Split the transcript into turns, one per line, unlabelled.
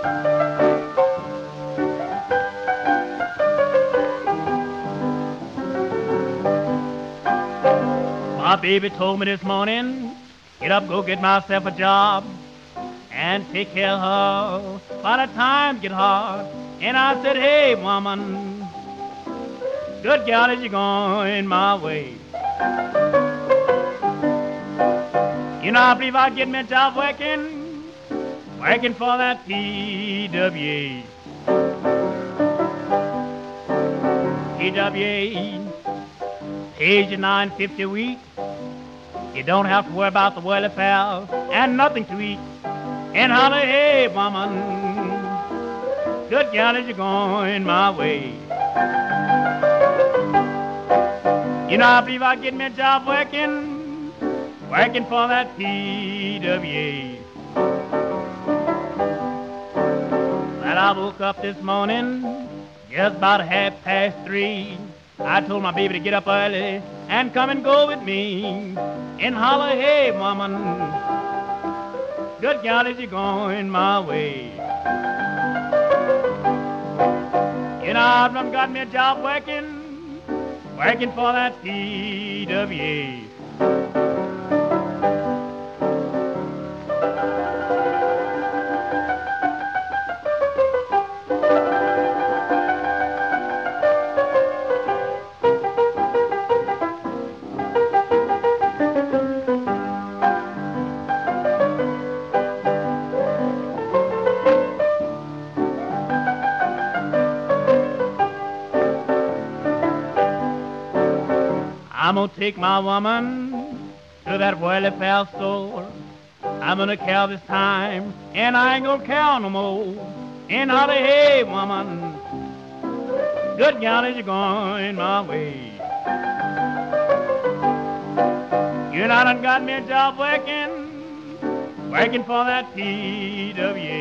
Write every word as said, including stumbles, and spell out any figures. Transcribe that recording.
My baby told me this morning, get up, go get myself a job and take care of her by the time get hard. And I said, hey, woman, good gal, is you going my way? You know, I believe I'll get me a job working, working for that P W A. P W A pays you nine fifty a week. You don't have to worry about the welfare and nothing to eat. And holler, hey, woman, good gal, is you going my way? You know, I believe I'll get me a job working, working for that P W A. Well, I woke up this morning just about half past three. I told my baby to get up early and come and go with me. And holler, hey, woman, good gal, is you going my way? You know, I've done got me a job working, working for that P W A. I'm gonna take my woman to that welfare store. I'm gonna care this time, and I ain't gonna care no more. And holler, hey, woman, good gal, is you going my way? You know, I done got me a job working, working for that P W A.